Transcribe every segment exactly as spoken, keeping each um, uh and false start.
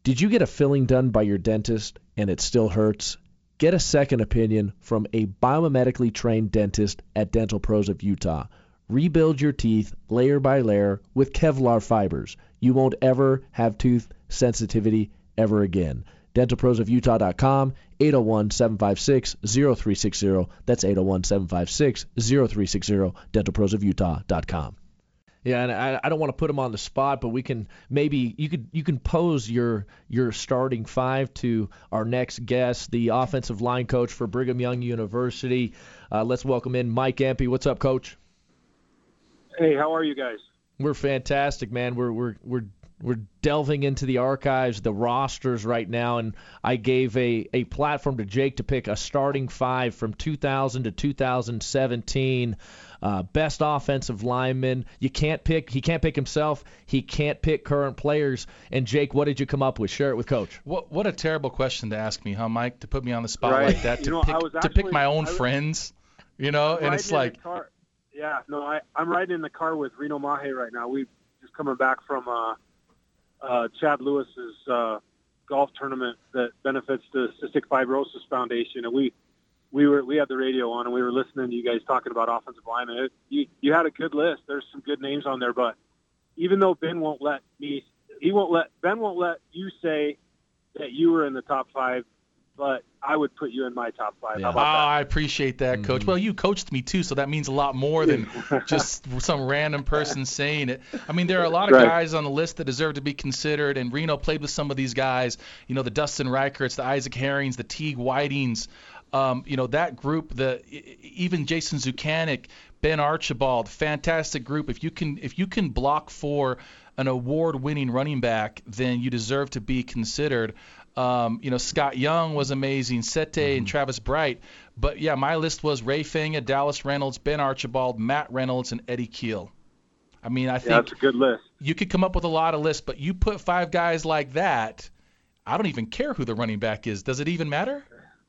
Did you get a filling done by your dentist and it still hurts? Get a second opinion from a biomedically trained dentist at Dental Pros of Utah. Rebuild your teeth layer by layer with Kevlar fibers. You won't ever have tooth sensitivity ever again. dental pros of utah dot com, eight oh one, seven five six, oh three six oh. That's eight oh one, seven five six, oh three six oh, dental pros of utah dot com. Yeah, and I, I don't want to put him on the spot, but we can maybe you could you can pose your your starting five to our next guest, the offensive line coach for Brigham Young University. Uh, let's welcome in Mike Empey. What's up, Coach? Hey, how are you guys? We're fantastic, man. We're we're we're we're delving into the archives, the rosters right now, and I gave a, a platform to Jake to pick a starting five from two thousand to two thousand seventeen. Uh, best offensive lineman. You can't pick. He can't pick himself. He can't pick current players. And Jake, what did you come up with? Share it with Coach. What what a terrible question to ask me, huh, Mike? To put me on the spot right. like that. To you know, pick actually, to pick my own was, friends. You know, I'm and it's riding in like. the car. Yeah, no, I I'm riding in the car with Reno Mahe right now. We've just coming back from uh, uh, Chad Lewis's uh, golf tournament that benefits the Cystic Fibrosis Foundation, and we. We were we had the radio on and we were listening to you guys talking about offensive linemen. It, you you had a good list. There's some good names on there, but even though Ben won't let me, he won't let Ben won't let you say that you were in the top five, but I would put you in my top five. Yeah. How Oh, about that? I appreciate that, Coach. Mm-hmm. Well, you coached me too, so that means a lot more than just some random person saying it. I mean, there are a lot of Right. guys on the list that deserve to be considered, and Reno played with some of these guys. You know, the Dustin Reicherts, the Isaac Herrings, the Teague Whitings. Um, you know, that group, the even Jason Zucanic, Ben Archibald, fantastic group. If you can if you can block for an award-winning running back, then you deserve to be considered. Um, you know, Scott Young was amazing, Sete mm-hmm. and Travis Bright. But, yeah, my list was Ray Fanga, Dallas Reynolds, Ben Archibald, Matt Reynolds, and Eddie Keel. I mean, I think yeah, that's a good list. You could come up with a lot of lists, but you put five guys like that, I don't even care who the running back is. Does it even matter?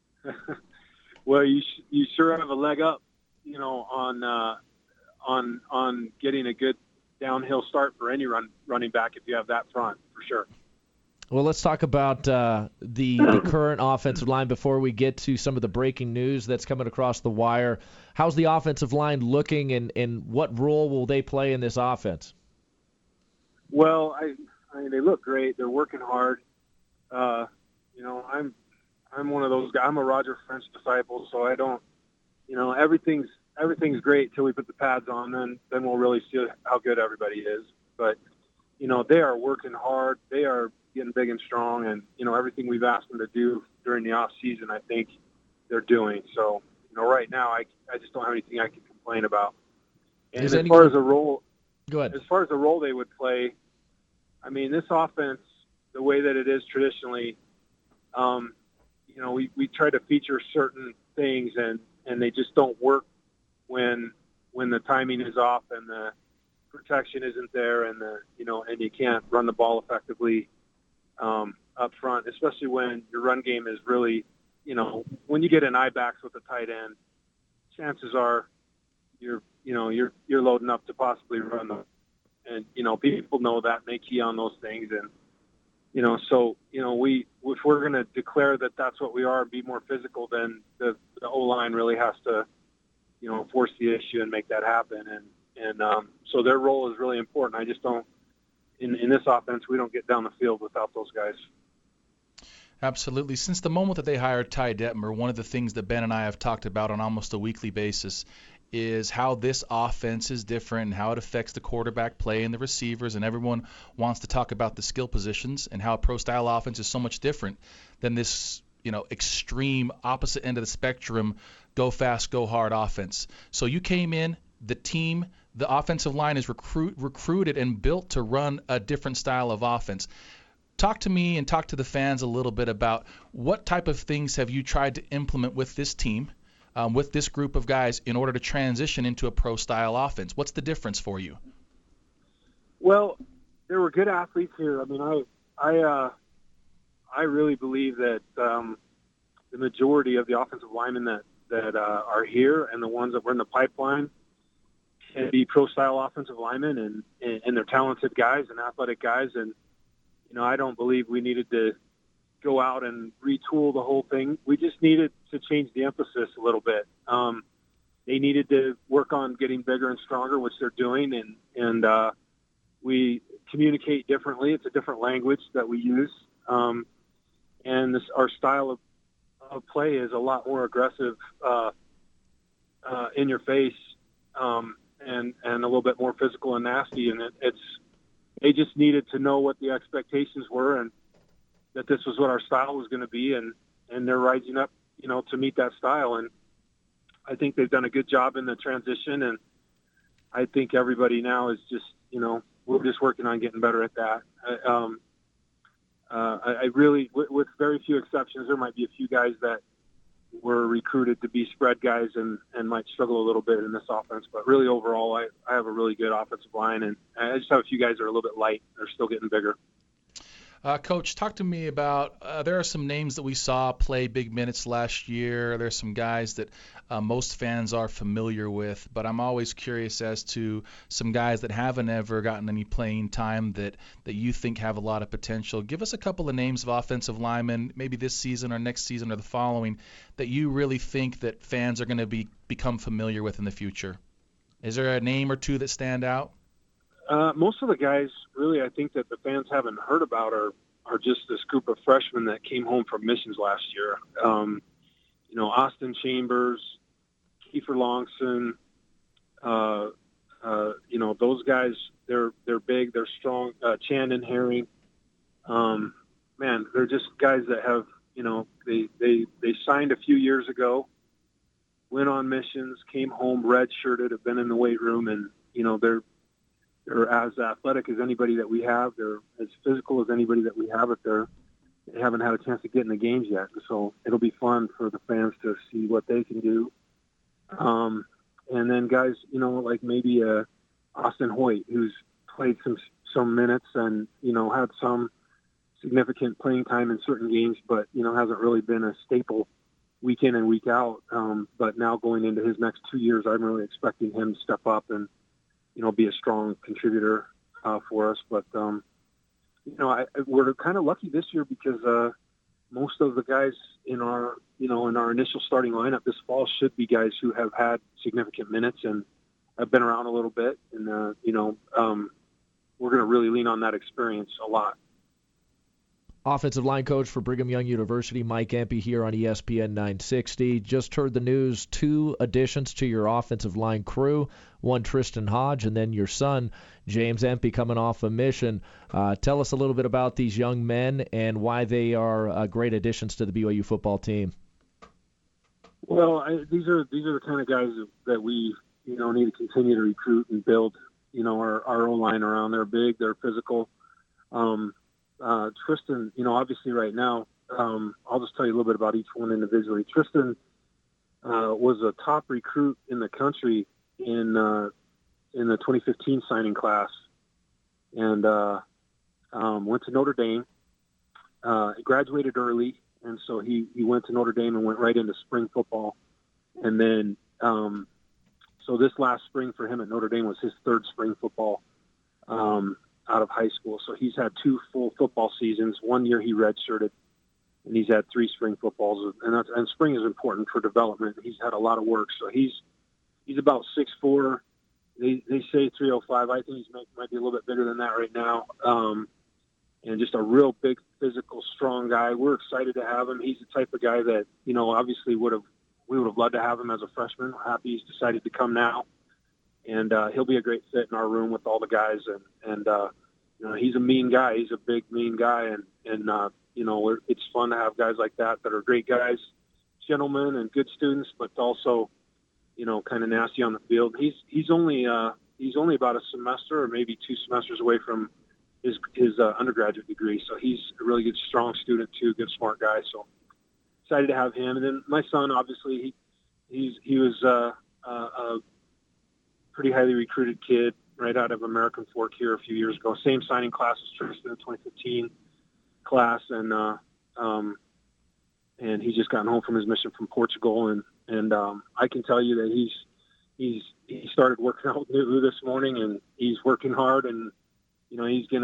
Well, you sh- you sure have a leg up, you know, on uh, on on getting a good downhill start for any run running back if you have that front for sure. Well, let's talk about uh, the, the current offensive line before we get to some of the breaking news that's coming across the wire. How's the offensive line looking, and, and what role will they play in this offense? Well, I, I mean, they look great. They're working hard. Uh, you know, I'm I'm one of those guys. I'm a Roger French disciple, so I don't, you know, everything's everything's great till we put the pads on. Then then we'll really see how good everybody is. But you know, they are working hard. They are getting big and strong, and you know, everything we've asked them to do during the off season, I think they're doing. So you know, right now, I I just don't have anything I can complain about. And Is as anyone... far as a role, go ahead. As far as the role they would play, I mean, this offense, the way that it is traditionally. Um, You know, we, we try to feature certain things, and, and they just don't work when when the timing is off and the protection isn't there, and the you know, and you can't run the ball effectively um, up front, especially when your run game is really, you know, when you get an eye backs with a tight end, chances are you're you know you're you're loading up to possibly run them, and you know people know that, and they key on those things, and. You know, so, you know, we if we're going to declare that that's what we are and be more physical, then the, the O-line really has to, you know, force the issue and make that happen. And, and um, so their role is really important. I just don't, in, in this offense, we don't get down the field without those guys. Absolutely. Since the moment that they hired Ty Detmer, one of the things that Ben and I have talked about on almost a weekly basis is how this offense is different and how it affects the quarterback play and the receivers, and everyone wants to talk about the skill positions and how a pro-style offense is so much different than this, you know, extreme opposite end of the spectrum, go fast, go hard offense. So you came in, the team, the offensive line is recruit, recruited and built to run a different style of offense. Talk to me and talk to the fans a little bit about what type of things have you tried to implement with this team, Um, with this group of guys, in order to transition into a pro-style offense? What's the difference for you? Well, there were good athletes here. I mean, I I uh, I really believe that um, the majority of the offensive linemen that that uh, are here and the ones that were in the pipeline can be pro-style offensive linemen, and, and, and they're talented guys and athletic guys. And you know, I don't believe we needed to go out and retool the whole thing. We just needed to change the emphasis a little bit. Um, they needed to work on getting bigger and stronger, which they're doing, and and uh, we communicate differently. It's a different language that we use, um, and this, our style of, of play is a lot more aggressive, uh, uh, in your face, um, and and a little bit more physical and nasty. And it, it's they just needed to know what the expectations were and that this was what our style was going to be, and and they're rising up, you know, to meet that style. And I think they've done a good job in the transition, and I think everybody now is just, you know, we're just working on getting better at that. I, um, uh, I, I really, with, with very few exceptions, there might be a few guys that were recruited to be spread guys and, and might struggle a little bit in this offense. But really, overall, I, I have a really good offensive line, and I just have a few guys that are a little bit light. They're still getting bigger. Uh, Coach, talk to me about, uh, there are some names that we saw play big minutes last year. There's some guys that uh, most fans are familiar with, but I'm always curious as to some guys that haven't ever gotten any playing time that, that you think have a lot of potential. Give us a couple of names of offensive linemen, maybe this season or next season or the following, that you really think that fans are going to be become familiar with in the future. Is there a name or two that stand out? Uh, most of the guys, really, I think that the fans haven't heard about are are just this group of freshmen that came home from missions last year. Um, you know, Austin Chambers, Kiefer Longson, uh, uh, you know, those guys, they're they're big, they're strong. Uh, Chandon Herring, um, man, they're just guys that have, you know, they, they, they signed a few years ago, went on missions, came home, redshirted, have been in the weight room, and, you know, they're, They're as athletic as anybody that we have. They're as physical as anybody that we have. If they're, they haven't had a chance to get in the games yet, so it'll be fun for the fans to see what they can do. Um, and then guys, you know, like maybe uh, Austin Hoyt, who's played some some minutes and you know had some significant playing time in certain games, but you know hasn't really been a staple week in and week out. Um, but now going into his next two years, I'm really expecting him to step up and, you know, be a strong contributor uh, for us. But, um, you know, I, we're kind of lucky this year because uh, most of the guys in our, you know, in our initial starting lineup this fall should be guys who have had significant minutes and have been around a little bit. And, uh, you know, um, we're going to really lean on that experience a lot. Offensive line coach for Brigham Young University, Mike Empey, here on E S P N nine sixty. Just heard the news, two additions to your offensive line crew, one Tristan Hodge, and then your son, James Empey, coming off a mission. Uh, tell us a little bit about these young men and why they are uh, great additions to the B Y U football team. Well, I, these are these are the kind of guys that we, you know, need to continue to recruit and build, you know, our, our O-line around. They're big, they're physical. Um, Uh, Tristan, you know, obviously right now, um, I'll just tell you a little bit about each one individually. Tristan uh, was a top recruit in the country in uh, in the twenty fifteen signing class, and uh, um, went to Notre Dame. Uh, he graduated early, and so he, he went to Notre Dame and went right into spring football. And then, um, so this last spring for him at Notre Dame was his third spring football Um, out of high school. So he's had two full football seasons. One year he redshirted, and he's had three spring footballs. And that's, and spring is important for development. He's had a lot of work. So he's he's about six foot four. They they say three oh five. I think he's might, might be a little bit bigger than that right now. Um, and just a real big, physical, strong guy. We're excited to have him. He's the type of guy that, you know, obviously would have we would have loved to have him as a freshman. We're happy he's decided to come now. And uh, he'll be a great fit in our room with all the guys. And, and uh, you know, he's a mean guy. He's a big, mean guy. And, and uh, you know, we're, it's fun to have guys like that that are great guys, gentlemen and good students, but also, you know, kind of nasty on the field. He's he's only uh, he's only about a semester or maybe two semesters away from his his uh, undergraduate degree. So he's a really good, strong student too, good, smart guy. So excited to have him. And then my son, obviously, he he's he was uh, uh, a pretty highly recruited kid right out of American Fork here a few years ago. Same signing class as Tristan, the twenty fifteen class, and uh, um, and he's just gotten home from his mission from Portugal, and and um, I can tell you that he's he's he started working out with Lou this morning, and he's working hard, and you know he's gonna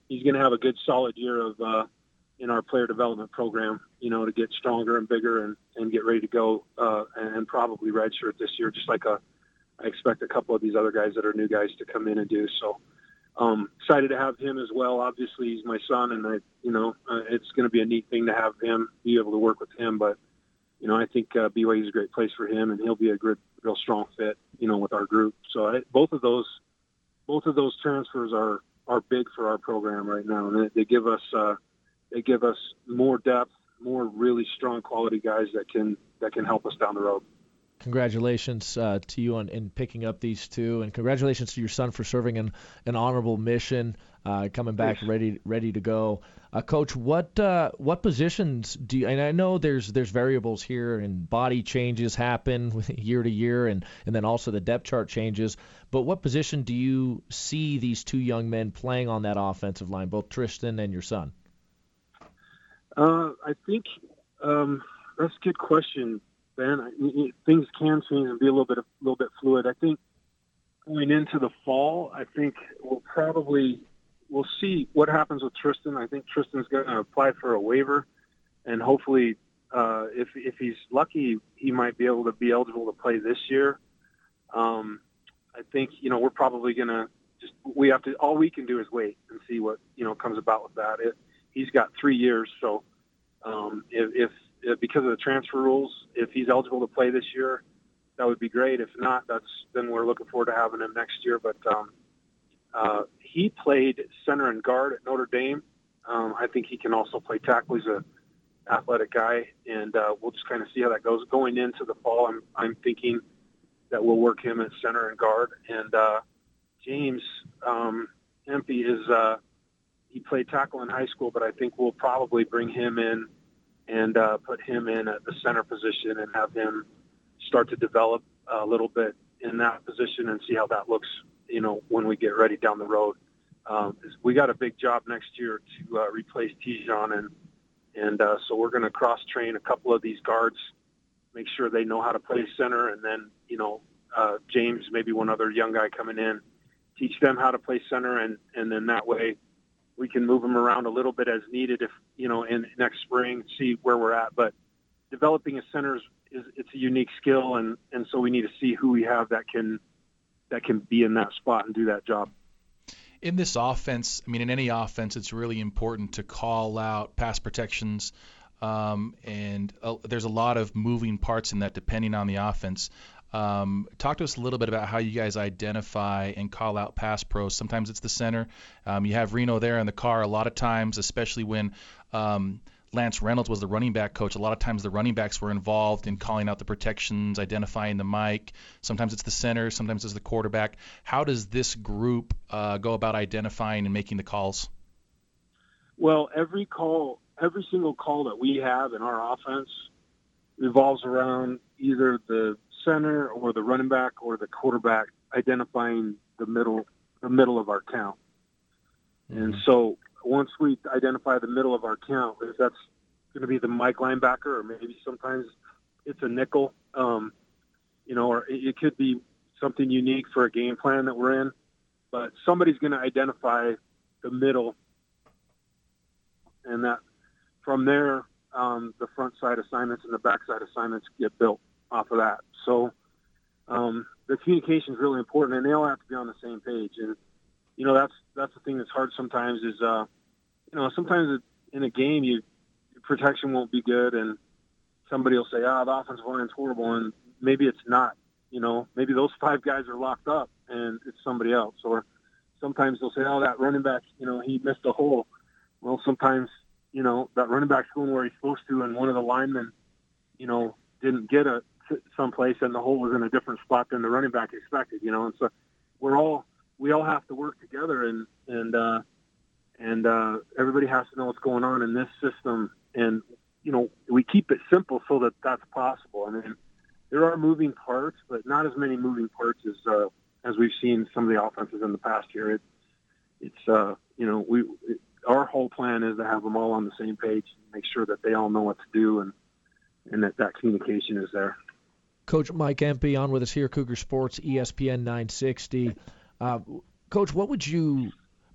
he's going to have a good solid year of uh, in our player development program, you know, to get stronger and bigger and, and get ready to go uh, and probably redshirt this year, just like a, I expect a couple of these other guys that are new guys to come in and do. So um, excited to have him as well. Obviously, he's my son, and I, you know, uh, it's going to be a neat thing to have him, be able to work with him. But, you know, I think uh, B Y U is a great place for him, and he'll be a good, real strong fit, you know, with our group. So I, both of those, both of those transfers are, are big for our program right now, and they, they give us uh, they give us more depth, more really strong quality guys that can that can help us down the road. Congratulations uh, to you on in picking up these two, and congratulations to your son for serving in an honorable mission, uh, coming back Thanks. ready ready to go. Uh, Coach, what uh, what positions do you, and I know there's there's variables here, and body changes happen year to year, and, and then also the depth chart changes, but what position do you see these two young men playing on that offensive line, both Tristan and your son? Uh, I think um, that's a good question, Ben. I, things can change and be a little bit a little bit fluid. I think going into the fall, I think we'll probably we'll see what happens with Tristan. I think Tristan's going to apply for a waiver, and hopefully, uh, if if he's lucky, he might be able to be eligible to play this year. Um, I think you know we're probably going to just we have to all we can do is wait and see what you know comes about with that. It, he's got three years, so um, if, if, if because of the transfer rules, if he's eligible to play this year, that would be great. If not, that's then we're looking forward to having him next year. But um, uh, he played center and guard at Notre Dame. Um, I think he can also play tackle. He's an athletic guy, and uh, we'll just kind of see how that goes. Going into the fall, I'm I'm thinking that we'll work him at center and guard. And uh, James um, Empey is. Uh, He played tackle in high school, but I think we'll probably bring him in and uh, put him in at the center position and have him start to develop a little bit in that position and see how that looks, you know, when we get ready down the road. Um, we got a big job next year to uh, replace Tijon, and and uh, so we're going to cross-train a couple of these guards, make sure they know how to play center, and then, you know, uh, James, maybe one other young guy coming in, teach them how to play center, and, and then that way we can move them around a little bit as needed if, you know, in next spring, see where we're at. But developing a center is, is it's a unique skill, and, and so we need to see who we have that can that can be in that spot and do that job. In this offense, I mean, in any offense, it's really important to call out pass protections, um, and uh, there's a lot of moving parts in that depending on the offense. Um, talk to us a little bit about how you guys identify and call out pass pros. Sometimes it's the center. Um, you have Reno there in the car a lot of times, especially when um, Lance Reynolds was the running back coach. A lot of times the running backs were involved in calling out the protections, identifying the mic. Sometimes it's the center. Sometimes it's the quarterback. How does this group uh, go about identifying and making the calls? Well, every call, every single call that we have in our offense revolves around either the center or the running back or the quarterback identifying the middle, the middle of our count. Mm-hmm. And so once we identify the middle of our count, if that's going to be the Mike linebacker, or maybe sometimes it's a nickel, um, you know, or it, it could be something unique for a game plan that we're in, but somebody's going to identify the middle, and that from there, um, the front side assignments and the back side assignments get built off of that. So um, the communication is really important, and they all have to be on the same page. And you know, that's that's the thing that's hard sometimes is, uh, you know, sometimes in a game you your protection won't be good, and somebody will say, "Ah, oh, the offensive line's horrible," and maybe it's not. You know, maybe those five guys are locked up, and it's somebody else. Or sometimes they'll say, "Oh, that running back, you know, he missed a hole." Well, sometimes, you know, that running back's going where he's supposed to, and one of the linemen, you know, didn't get a someplace, and the hole was in a different spot than the running back expected. You know, and so we're all we all have to work together, and and uh, and uh, everybody has to know what's going on in this system, and you know, we keep it simple so that that's possible. I mean, there are moving parts, but not as many moving parts as uh, as we've seen some of the offenses in the past year. It, it's uh, you know, we it, our whole plan is to have them all on the same page, and make sure that they all know what to do, and and that that communication is there. Coach Mike Empey on with us here, Cougar Sports, E S P N nine sixty. Uh, Coach, what would you,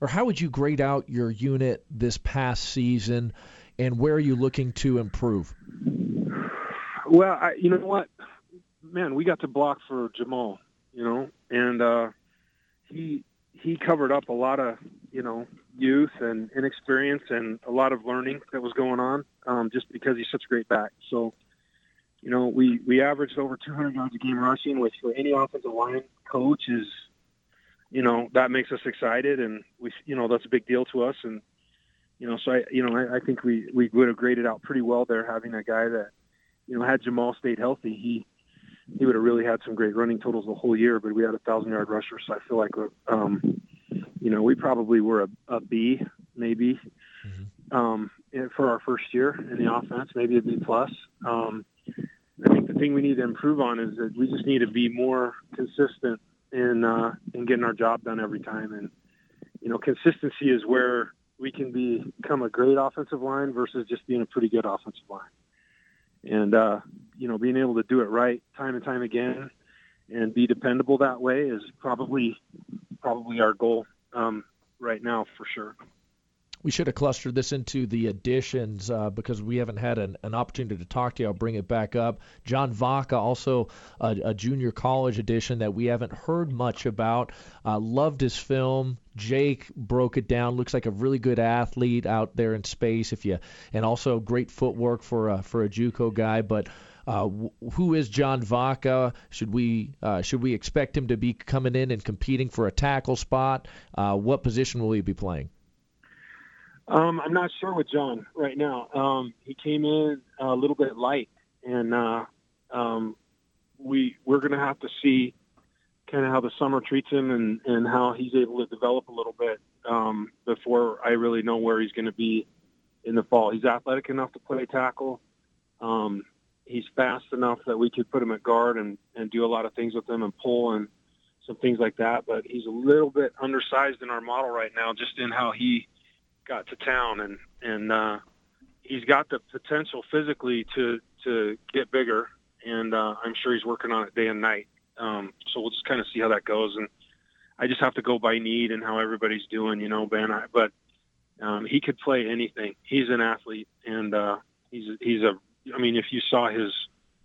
or how would you grade out your unit this past season, and where are you looking to improve? Well, I, you know what, man, we got to block for Jamal, you know, and uh, he he covered up a lot of, you know, youth and inexperience and a lot of learning that was going on, um, just because he's such a great back. So, you know, we, we averaged over two hundred yards a game rushing, which for any offensive line coach is, you know, that makes us excited, and we, you know, that's a big deal to us. And, you know, so I, you know, I, I think we, we would have graded out pretty well there, having a guy that, you know, had Jamal stayed healthy, he, he would have really had some great running totals the whole year, but we had a thousand yard rusher. So I feel like, um, you know, we probably were a, a B maybe, mm-hmm. um, for our first year in the offense, maybe a B plus. Um, I think the thing we need to improve on is that we just need to be more consistent in, uh, in getting our job done every time. And, you know, consistency is where we can be, become a great offensive line versus just being a pretty good offensive line. And, uh, you know, being able to do it right time and time again and be dependable that way is probably probably our goal um, right now for sure. We should have clustered this into the additions uh, because we haven't had an, an opportunity to talk to you. I'll bring it back up. John Vaca, also a, a junior college addition that we haven't heard much about. Uh, loved his film. Jake broke it down. Looks like a really good athlete out there in space. If you and also great footwork for a, for a JUCO guy. But uh, who is John Vaca? Should we uh, should we expect him to be coming in and competing for a tackle spot? Uh, what position will he be playing? Um, I'm not sure with John right now. Um, he came in a little bit light, and uh, um, we we're going to have to see kind of how the summer treats him and, and how he's able to develop a little bit um, before I really know where he's going to be in the fall. He's athletic enough to play tackle. Um, he's fast enough that we could put him at guard and, and do a lot of things with him and pull and some things like that. But he's a little bit undersized in our model right now, just in how he got to town, and and uh, he's got the potential physically to to get bigger, and uh, I'm sure he's working on it day and night. Um, so we'll just kind of see how that goes, and I just have to go by need and how everybody's doing, you know, Ben. I, but um, he could play anything. He's an athlete, and uh, he's he's a. I mean, if you saw his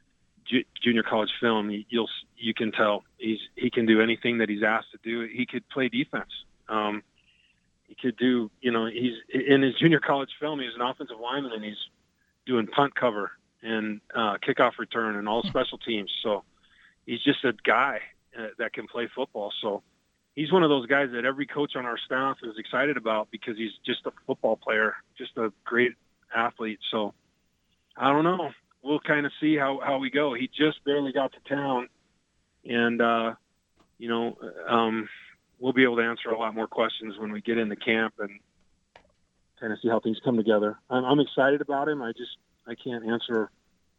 ju- junior college film, you'll you can tell he's he can do anything that he's asked to do. He could play defense. Um, He could do, you know, he's in his junior college film, he's an offensive lineman, and he's doing punt cover and uh, kickoff return and all special teams. So he's just a guy uh, that can play football. So he's one of those guys that every coach on our staff is excited about because he's just a football player, just a great athlete. So I don't know. We'll kind of see how, how we go. He just barely got to town, and, uh, you know, um, we'll be able to answer a lot more questions when we get into camp and kind of see how things come together. I'm, I'm excited about him. I just, I can't answer,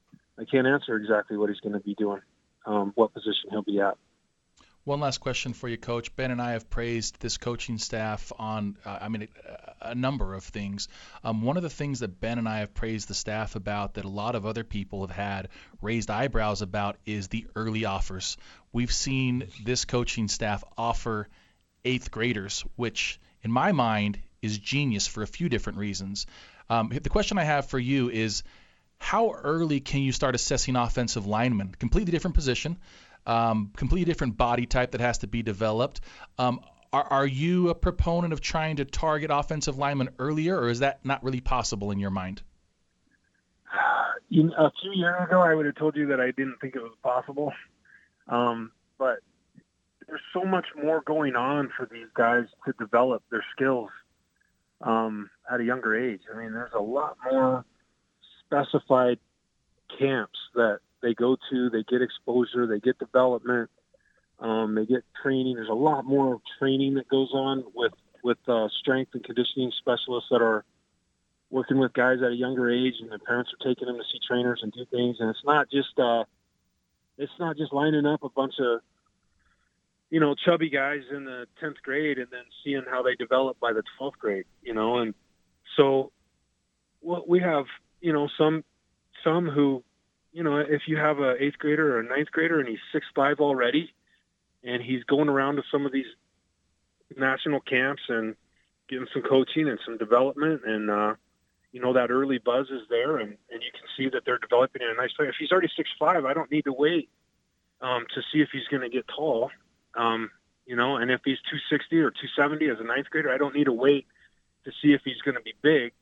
I can't answer exactly what he's going to be doing, um, what position he'll be at. One last question for you, Coach. Ben and I have praised this coaching staff on, uh, I mean, a, a number of things. Um, one of the things that Ben and I have praised the staff about that a lot of other people have had raised eyebrows about is the early offers. We've seen this coaching staff offer eighth graders, which in my mind is genius for a few different reasons. Um, the question I have for you is, how early can you start assessing offensive linemen? Completely different position, um, completely different body type that has to be developed. Um, are, are you a proponent of trying to target offensive linemen earlier, or is that not really possible in your mind? You know, a few years ago, I would have told you that I didn't think it was possible. Um, but there's so much more going on for these guys to develop their skills um, at a younger age. I mean, there's a lot more specified camps that they go to, they get exposure, they get development, um, they get training. There's a lot more training that goes on with, with uh, strength and conditioning specialists that are working with guys at a younger age, and their parents are taking them to see trainers and do things. And it's not just, uh, it's not just lining up a bunch of, you know, chubby guys in the tenth grade and then seeing how they develop by the twelfth grade, you know. And so well, we have, you know, some, some who, you know, if you have a eighth grader or a ninth grader and he's six five already, and he's going around to some of these national camps and getting some coaching and some development, and uh, you know, that early buzz is there, and, and you can see that they're developing in a nice way. If he's already six five, I don't need to wait um, to see if he's going to get tall. Um, you know, and if he's two sixty or two seventy as a ninth grader, I don't need to wait to see if he's going to be big.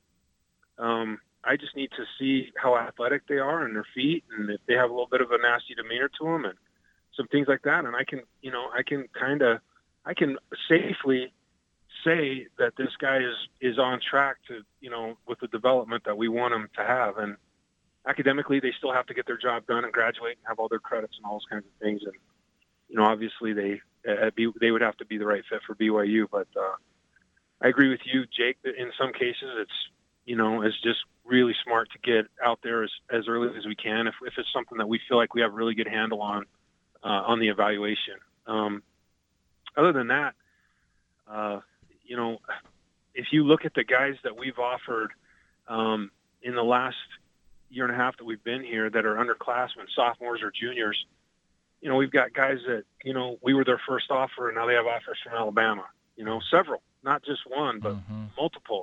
Um, I just need to see how athletic they are and their feet, and if they have a little bit of a nasty demeanor to them, and some things like that. And I can, you know, I can kind of, I can safely say that this guy is, is on track to, you know, with the development that we want him to have. And academically, they still have to get their job done and graduate and have all their credits and all those kinds of things. And, you know, obviously they, uh, be, they would have to be the right fit for B Y U. But uh, I agree with you, Jake, that in some cases it's, you know, it's just really smart to get out there as, as early as we can if, if it's something that we feel like we have a really good handle on, uh, on the evaluation. Um, other than that, uh, you know, if you look at the guys that we've offered um, in the last year and a half that we've been here that are underclassmen, sophomores or juniors, you know, we've got guys that, you know, we were their first offer and now they have offers from Alabama, you know, several, not just one, but mm-hmm. multiple.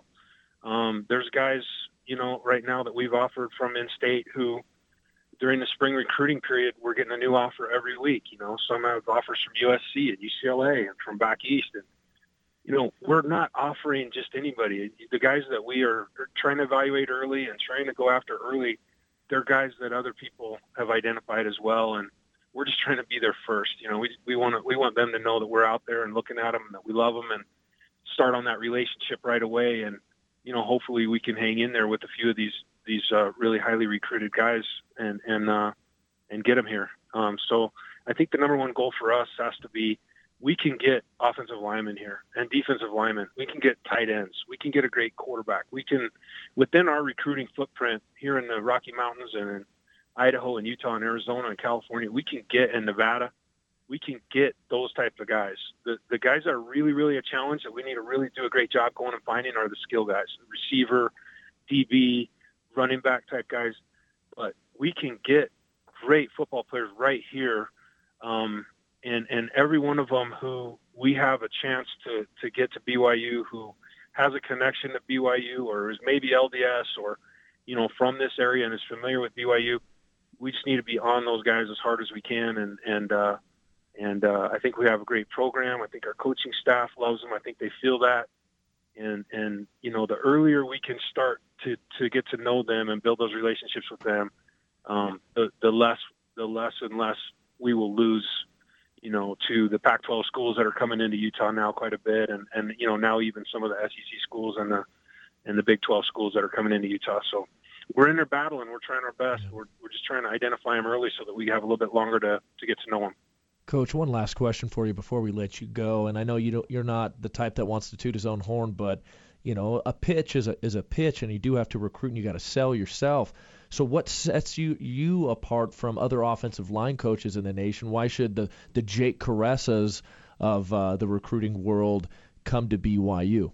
Um, there's guys, you know, right now that we've offered from in-state who during the spring recruiting period, we're getting a new offer every week. You know, some have offers from U S C and U C L A and from back east. And, you know, we're not offering just anybody. The guys that we are trying to evaluate early and trying to go after early, they're guys that other people have identified as well. And we're just trying to be there first. You know, we we want to, we want them to know that we're out there and looking at them and that we love them and start on that relationship right away. And, you know, hopefully we can hang in there with a few of these, these uh, really highly recruited guys and, and, uh, and get them here. Um, so I think the number one goal for us has to be, we can get offensive linemen here and defensive linemen. We can get tight ends. We can get a great quarterback. We can, within our recruiting footprint here in the Rocky Mountains and in Idaho and Utah and Arizona and California, we can get in Nevada. We can get those types of guys. The the guys that are really, really a challenge that we need to really do a great job going and finding are the skill guys, receiver, D B, running back type guys. But we can get great football players right here. Um, and, and every one of them who we have a chance to, to get to B Y U, who has a connection to B Y U or is maybe L D S or, you know, from this area and is familiar with B Y U, we just need to be on those guys as hard as we can. And, and, uh, and uh, I think we have a great program. I think our coaching staff loves them. I think they feel that. And, and, you know, the earlier we can start to, to get to know them and build those relationships with them, um, the, the less, the less and less we will lose, you know, to the Pac twelve schools that are coming into Utah now quite a bit. And, and, you know, now even some of the S E C schools and the, and the Big twelve schools that are coming into Utah. So we're in their battle and we're trying our best. We're, we're just trying to identify them early so that we have a little bit longer to, to get to know them. Coach, one last question for you before we let you go. And I know you don't, you're not the type that wants to toot his own horn, but, you know, a pitch is a, is a pitch, and you do have to recruit and you got to sell yourself. So what sets you you apart from other offensive line coaches in the nation? Why should the, the Jake Caressas of uh, the recruiting world come to B Y U?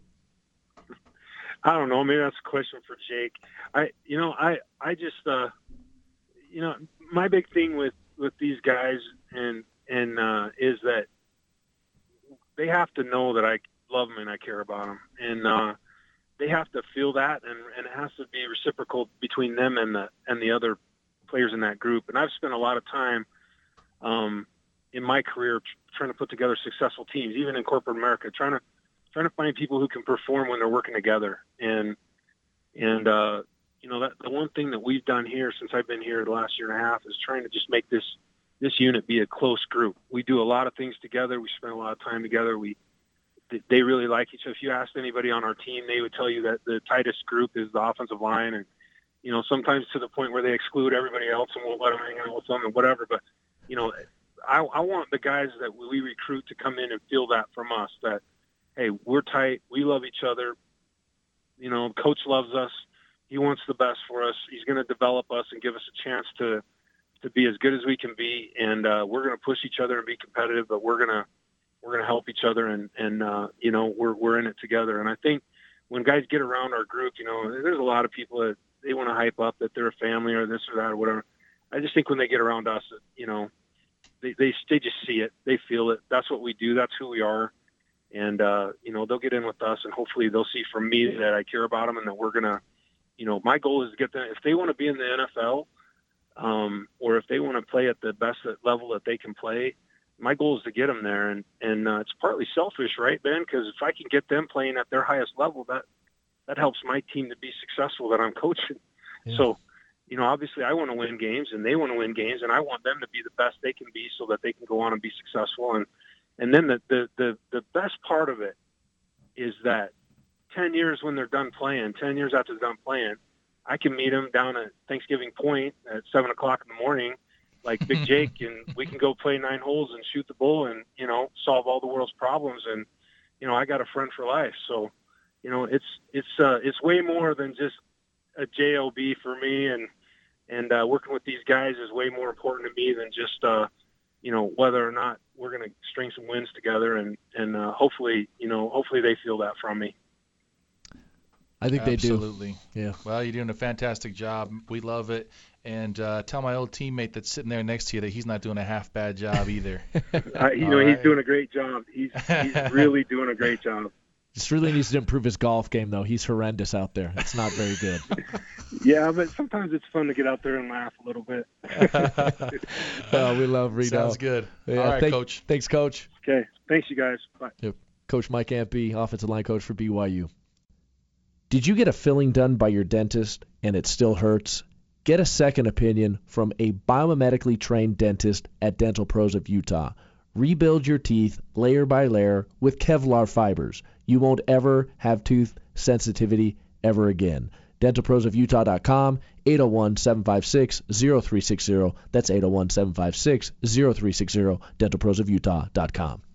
I don't know. Maybe that's a question for Jake. I, you know, I, I just, uh, you know, my big thing with, with these guys and, and, uh, is that they have to know that I love them and I care about them. And, uh, they have to feel that, and, and it has to be reciprocal between them and the, and the other players in that group. And I've spent a lot of time, um, in my career trying to put together successful teams, even in corporate America, trying to, trying to find people who can perform when they're working together. And, and, uh, you know, that the one thing that we've done here since I've been here the last year and a half is trying to just make this, this unit be a close group. We do a lot of things together. We spend a lot of time together. We, they really like each other. If you asked anybody on our team, they would tell you that the tightest group is the offensive line. And, you know, sometimes to the point where they exclude everybody else and won't let them hang out with them and whatever. But, you know, I, I want the guys that we recruit to come in and feel that from us, that, hey, we're tight. We love each other. You know, coach loves us. He wants the best for us. He's going to develop us and give us a chance to, to be as good as we can be. And uh, we're going to push each other and be competitive, but we're going to, we're going to help each other. And, and uh, you know, we're, we're in it together. And I think when guys get around our group, you know, there's a lot of people that they want to hype up that they're a family or this or that or whatever. I just think when they get around us, you know, they, they, they just see it. They feel it. That's what we do. That's who we are. and uh, you know, they'll get in with us, and hopefully they'll see from me that I care about them and that we're gonna, you know, my goal is to get them. If they want to be in the N F L, um, or if they want to play at the best level that they can play, my goal is to get them there. And and uh, it's partly selfish, right, Ben? Because if I can get them playing at their highest level, that that helps my team to be successful that I'm coaching. Yeah. So, you know, obviously I want to win games and they want to win games, and I want them to be the best they can be so that they can go on and be successful. And and then the the the, the best part of it is that ten years when they're done playing, ten years after they're done playing, I can meet them down at Thanksgiving Point at seven o'clock in the morning, like Big Jake, and we can go play nine holes and shoot the bull and, you know, solve all the world's problems. And, you know, I got a friend for life. So, you know, it's, it's, uh, it's way more than just a J O B for me. And, and, uh, working with these guys is way more important to me than just, uh, you know, whether or not we're going to string some wins together. And, and, uh, hopefully, you know, hopefully they feel that from me. I think they do. Absolutely. Yeah. Well, you're doing a fantastic job. We love it. And uh, tell my old teammate that's sitting there next to you that he's not doing a half bad job either. uh, you know, right. He's doing a great job. He's he's really doing a great job. Just really needs to improve his golf game, though. He's horrendous out there. It's not very good. Yeah, but sometimes it's fun to get out there and laugh a little bit. Oh, we love Reno. Sounds good. Yeah, All right, thank, Coach. Thanks, Coach. Okay. Thanks, you guys. Bye. Yep. Coach Mike Ampey, offensive line coach for B Y U. Did you get a filling done by your dentist and it still hurts? Get a second opinion from a biomedically trained dentist at Dental Pros of Utah. Rebuild your teeth layer by layer with Kevlar fibers. You won't ever have tooth sensitivity ever again. dental pros of utah dot com, eight oh one, seven five six, oh three six oh. That's eight oh one, seven five six, oh three six oh, dental pros of utah dot com.